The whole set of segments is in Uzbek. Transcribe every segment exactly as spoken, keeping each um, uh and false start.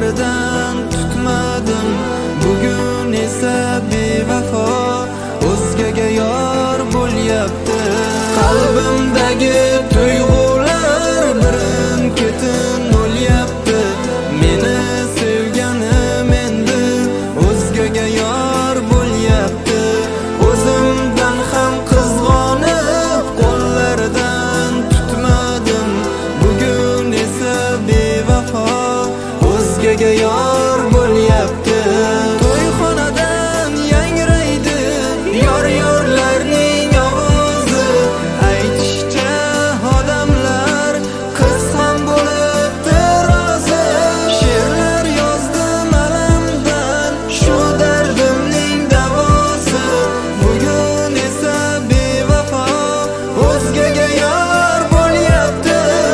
qo'llaridan tutmadim. Bugun esa bevafo o'zgaga yor bo'lyapti. Qalbimdagi tuyg'ular birin-ketin o'lyapti. Meni sevganim endi o'zgaga yor bo'lyapti. O'zimdan ham qizg'onib qo'llaridan tutmadim. Bugun esa bevafo o'zgaga yor bo'lyapti. To'yxonadan yangraydi yor-yorlarning ovozi. Aytishcha odamlar qiz ham bo'libdi rozi. She'rlar yozdim alamdan, shu dardimning davosi. Bugun esa bevafo o'zgaga yor bo'lyapti.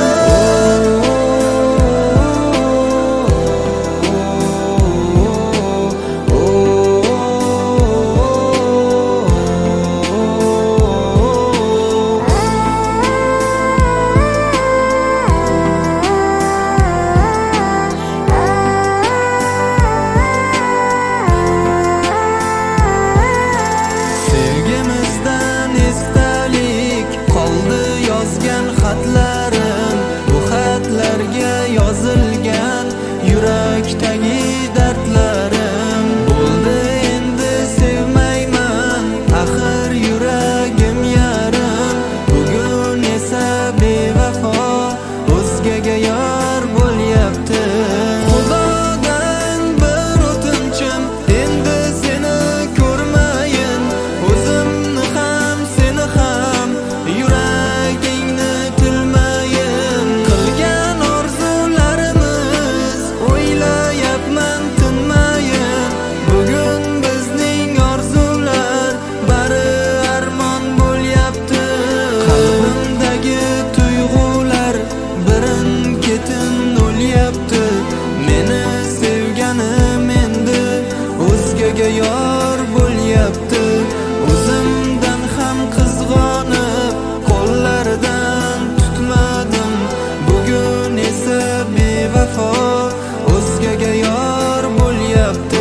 Sevgimizdan esdalik qoldi yozgan xatlarim. Bu xatlarga yozilgan yurakdagi dardlarim. Bo'ldi endi sevmayman, axir yuragim yarim. Bugun esa bevafo o'zgaga yor bo'lyapti. Xudodan bir o'tinchim, endi seni ko'rmayin. O'zimni ham seni ham yuragingni tilmayin. Qilgan orzularimiz o'ylayapman tinmayin. Bugun bizning orzular bari armon bo'lyapti. Qalbimdagi tuyg'ular birin-ketin o'lyapti. Meni sevganim endi o'zgaga yor bo'lyapti. O'zimdan ham qizg'onib qo'llaridan tutmadim. Bugun esa bevafo o'zgaga yor bo'lyapti.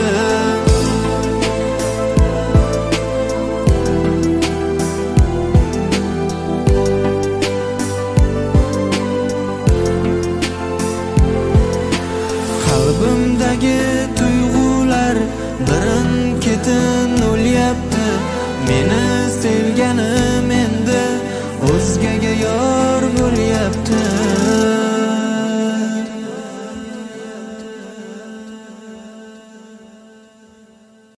Qalbimdagi tuyg'ular birin-ketin o'lyapti. Meni